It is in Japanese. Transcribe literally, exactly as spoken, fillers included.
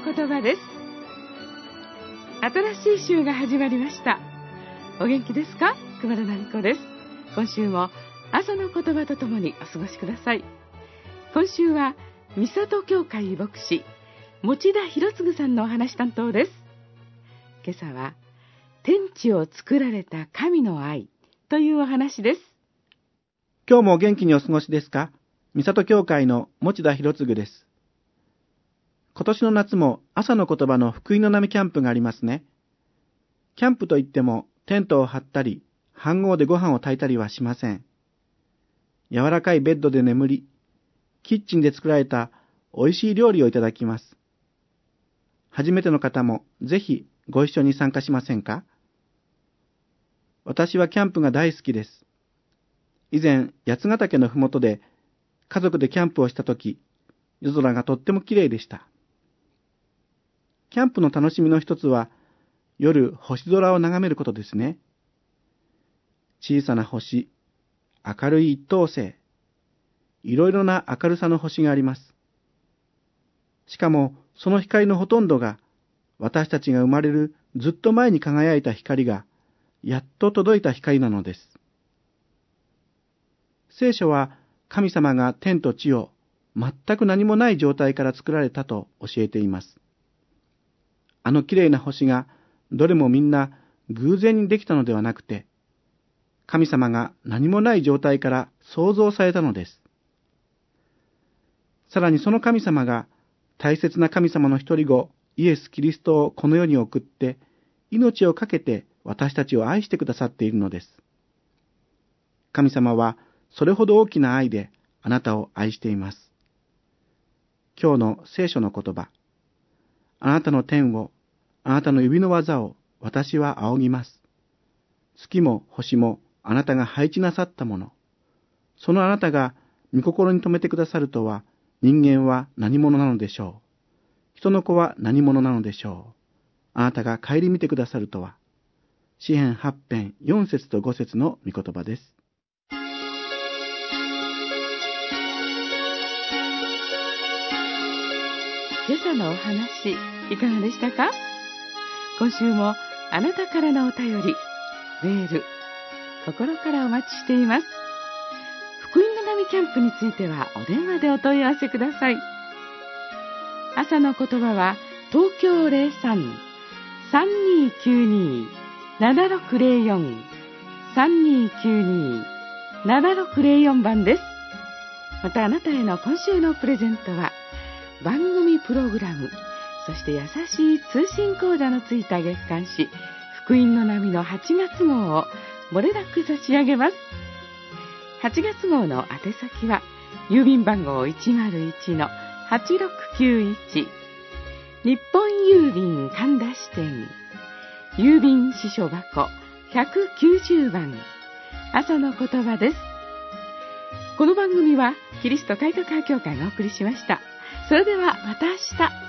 言葉です。新しい週が始まりました。お元気ですか？熊田奈美子です。今週も朝の言葉とともにお過ごしください。今週は三郷教会牧師持田博次さんのお話担当です。今朝は天地を作られた神の愛というお話です。 今日もお元気にお過ごしですか？三郷教会の持田博次です。今年の夏も朝の言葉の福音の波キャンプがありますね。キャンプといってもテントを張ったり、飯盒でご飯を炊いたりはしません。柔らかいベッドで眠り、キッチンで作られた美味しい料理をいただきます。初めての方もぜひご一緒に参加しませんか？私はキャンプが大好きです。以前、八ヶ岳のふもとで家族でキャンプをしたとき、夜空がとっても綺麗でした。キャンプの楽しみの一つは、夜星空を眺めることですね。小さな星、明るい一等星、いろいろな明るさの星があります。しかも、その光のほとんどが、私たちが生まれるずっと前に輝いた光が、やっと届いた光なのです。聖書は、神様が天と地を全く何もない状態から作られたと教えています。あの綺麗な星がどれもみんな偶然にできたのではなくて、神様が何もない状態から創造されたのです。さらにその神様が大切な神様の一人子イエス・キリストをこの世に送って命を懸けて私たちを愛してくださっているのです。神様はそれほど大きな愛であなたを愛しています。今日の聖書の言葉。あなたの天を、あなたの指の技を私は仰ぎます。月も星もあなたが配置なさったもの。そのあなたが御心に留めてくださるとは、人間は何者なのでしょう。人の子は何者なのでしょう。あなたが顧みてくださるとは。詩編はち編よん節とご節の御言葉です。 今朝のお話、いかがでしたか？今週もあなたからのお便り、メール、心からお待ちしています。福音の波キャンプについてはお電話でお問い合わせください。朝の言葉は東京 ゼロさん さんにーきゅうにー ななろくゼロよん さんにーきゅうにー ななろくゼロよん 番です。またあなたへの今週のプレゼントは番組プログラム、そして優しい通信講座のついた月刊誌福音の波のはちがつ号を漏れなく差し上げます。はちがつ号の宛先は郵便番号 いちまるいちのはちろくきゅういち 日本郵便神田支店郵便支所箱ひゃくきゅうじゅうばん朝の言葉です。この番組はキリスト改革派教会がお送りしました。それではまた明日。